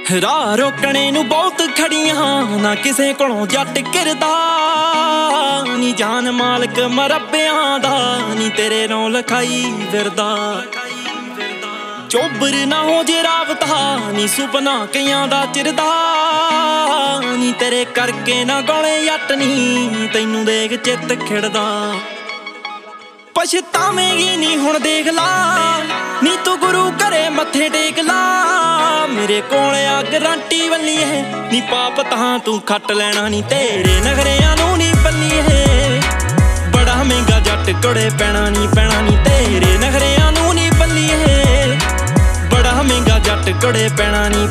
ਰਾਹ ਰੋਕਣੇ ਨੂੰ ਬਹੁਤ ਖੜੀਆਂ ਨਾ ਕਿਸੇ ਕੋਲੋਂ ਜੱਟ ਕਿਰਦਾ ਨੀ ਜਾਨ ਮਾਲਕ ਮਰੱਬਿਆਂ ਦਾ ਨੀ ਤੇਰੇ ਨੂੰ ਲਖਾਈ ਫਿਰਦਾ ਚੋਬਰ ਨਾ ਹੋ ਜੇ ਰਾਬਤਾ ਨੀ ਸੁਪਨਾ ਕਈਆਂ ਦਾ ਚਿਰਦਾ ਨੀ ਤੇਰੇ ਕਰਕੇ ਨਾ ਗੋਲੇ ਜੱਟ ਨੀ ਤੈਨੂੰ ਦੇਖ ਚਿੱਤ ਖਿੜਦਾ ਪਛਤਾਵੇਂਗੀ ਨੀ ਹੁਣ ਦੇਖ ਲਾ ਨੀ ਤੂੰ ਗੁਰੂ ਘਰੇ ਮੱਥੇ ਟੇਕ ਲਾ ਮੇਰੇ ਕੋਲ ਆ ਗਰੰਟੀ ਵੱਲੀਏ ਨੀ ਪਾਪ ਤਾਂ ਤੂੰ ਖੱਟ ਲੈਣਾ ਨੀ ਤੇਰੇ ਨਖਰਿਆਂ ਨੂੰ ਨੀ ਬੱਲੀਏ ਬੜਾ ਮਹਿੰਗਾ ਜੱਟ ਕੋੜੇ ਪੈਣਾ ਨੀ ਤੇਰੇ ਨਖਰਿਆਂ ਨੂੰ ਨੀ ਬੱਲੀਏ ਬੜਾ ਮਹਿੰਗਾ ਜੱਟ ਕੋੜੇ ਪੈਣਾ ਨੀ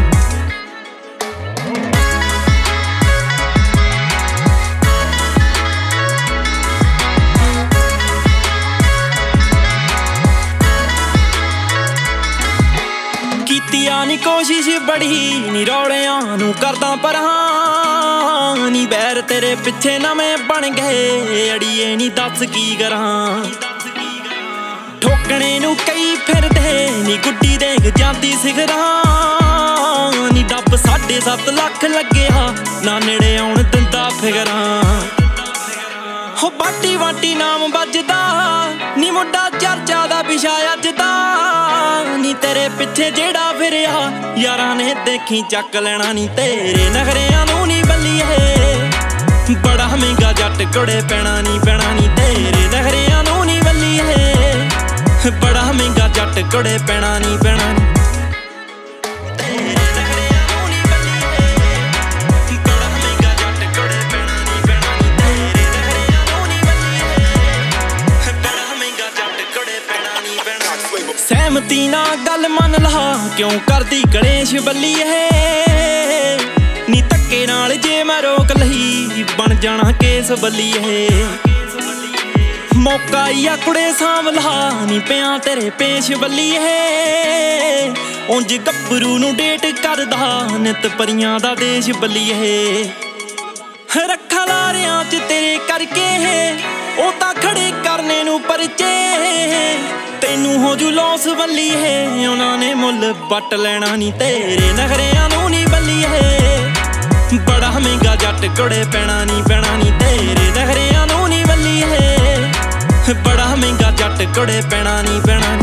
ਕੀਤੀਆਂ ਨੀ ਕੋਸ਼ਿਸ਼ ਬੜੀ ਨੀ ਰੌਲਿਆਂ ਨੂੰ ਕਰਦਾ ਪਰਾਂ ਨੀ ਬੈਰ ਤੇਰੇ ਪਿੱਛੇ ਨਵੇਂ ਬਣ ਗਏ ਅੜੀਏ ਨੀ ਦੱਸ ਕੀ ਕਰਾਂ ਠੋਕਣੇ ਨੂੰ ਕਈ ਫਿਰਦੇ ਨੀ ਗੁੱਡੀ ਦੇਖ ਜਾਂਦੀ ਸਿਖਰਾਂ ਨੀ ਡੱਬ 7.5 ਲੱਖ ਲੱਗਿਆ ਨਾ ਨੇੜੇ ਆਉਣ ਦਿੰਦਾ ਫਿਕਰਾਂ ਹੋ ਬਾਟੀ ਵਾਟੀ ਨਾਮ ਵੱਜਦਾ ਨੀ ਮੁੰਡਾ ਚਰਚਾ ਦਾ ਵਿਸ਼ਾ ਅੱਜ ਦਾ ਨੀ ਤੇਰੇ ਪਿੱਛੇ ਜਿਹੜਾ ਫਿਰਿਆ ਯਾਰਾਂ ਨੇ ਦੇਖੀ ਚੱਕ ਲੈਣਾ ਨੀ ਤੇਰੇ ਨਖਰਿਆਂ ਨੂੰ ਨੀ ਬੱਲੀਏ ਬੜਾ ਮਹਿੰਗਾ ਜੱਟ ਕੋੜੇ ਪੈਣਾ ਨੀ ਤੇਰੇ ਨਖਰਿਆਂ ਨੂੰ ਨੀ ਬੱਲੀਏ ਬੜਾ ਮਹਿੰਗਾ ਜੱਟ ਕੋੜੇ ਪੈਣਾ ਨੀ ਸਹਿਮਤੀ ਨਾ ਗੱਲ ਮੰਨ ਲਾ ਕਿਉਂ ਕਰਦੀ ਕਲੇਸ਼ ਬੱਲੀਏ ਨੀ ਧੱਕੇ ਨਾਲ ਜੇ ਮੈਂ ਰੋਕ ਲਈ ਬਣ ਜਾਣਾ ਕੇਸ ਬੱਲੀਏ ਮੌਕਾ ਆ ਕੁੜੇ ਸਾਂਭ ਲਾ ਨੀ ਪਿਆ ਤੇਰੇ ਪੇਸ਼ ਬੱਲੀਏ ਉਂਝ ਗੱਭਰੂ ਨੂੰ ਡੇਟ ਕਰਦਾ ਨਿਤ ਪਰੀਆਂ ਦਾ ਦੇਸ਼ ਬੱਲੀਏ ਰੱਖਾਂ ਲਾਰਿਆਂ ਚ ਤੇਰੇ ਕਰਕੇ ਉਹ ਤਾਂ ਖੜੇ ਕਰਨੇ ਨੂੰ ਪਰਚੇ ਤੈਨੂੰ ਹੋ ਜੂ ਲੋਸ ਬੱਲੀਏ ਉਹਨਾਂ ਨੇ ਮੁੱਲ ਵੱਟ ਲੈਣਾ ਨੀ ਤੇਰੇ ਨਖਰਿਆਂ ਨੂੰ ਨੀ ਬੱਲੀਏ ਬੜਾ ਮਹਿੰਗਾ ਜੱਟ ਕੋੜੇ ਪੈਣਾ ਨੀ ਤੇਰੇ ਨਖਰਿਆਂ ਨੂੰ ਨੀ ਬੱਲੀਏ ਬੜਾ ਮਹਿੰਗਾ ਜੱਟ ਕੋੜੇ ਪੈਣਾ ਨੀ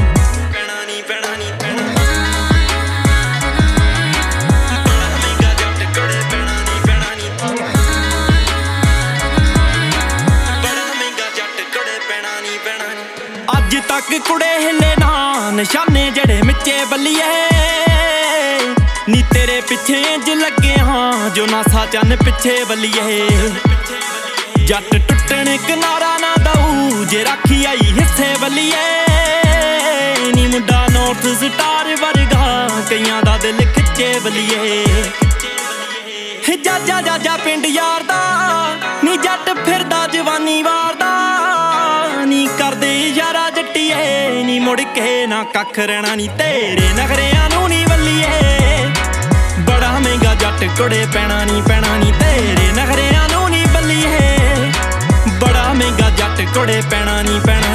ਅੱਜ ਤੱਕ ਕੁੜੇ ਹਿੱਲੇ ਨਾ ਨਿਸ਼ਾਨੇ ਜਿਹੜੇ ਮਿੱਚੇ ਬੱਲੀਏ ਨੀ ਤੇਰੇ ਪਿੱਛੇ ਇੰਜ ਲੱਗੇ ਹਾਂ ਜੋ ਨਾਸਾ ਚੰਨ ਪਿੱਛੇ ਬੱਲੀਏ ਜੱਟ ਟੁੱਟਣ ਕਿਨਾਰਾ ਨਾ ਦਊ ਜੇ ਰਾਖੀ ਆਈ ਹਿੱਸੇ ਬੱਲੀਏ ਨੀ ਮੁੰਡਾ ਨੌਰਥ ਸਟਾਰ ਵਰਗਾ ਕਈਆਂ ਦਾ ਦਿਲ ਖਿੱਚੇ ਬੱਲੀਏ ਜਾ ਪਿੰਡ ਯਾਰ ਦਾ ਨੀ ਜੱਟ ਫਿਰਦਾ ਜਵਾਨੀ ਵਾਰਦਾ ਨੀ ਕਰਦੇ ਯਾਰਾ ਜੱਟੀਏ ਨੀ ਮੁੜ ਕੇ ਨਾ ਕੱਖ ਰਹਿਣਾ ਨੀ ਤੇਰੇ ਨਖਰਿਆਂ ਨੂੰ ਨੀ ਬੱਲੀਏ ਬੜਾ ਮਹਿੰਗਾ ਜੱਟ ਕੋੜੇ ਪੈਣਾ ਨੀ ਤੇਰੇ ਨਖਰਿਆਂ ਨੂੰ ਨੀ ਬੱਲੀਏ ਬੜਾ ਮਹਿੰਗਾ ਜੱਟ ਕੋੜੇ ਪੈਣਾ ਨੀ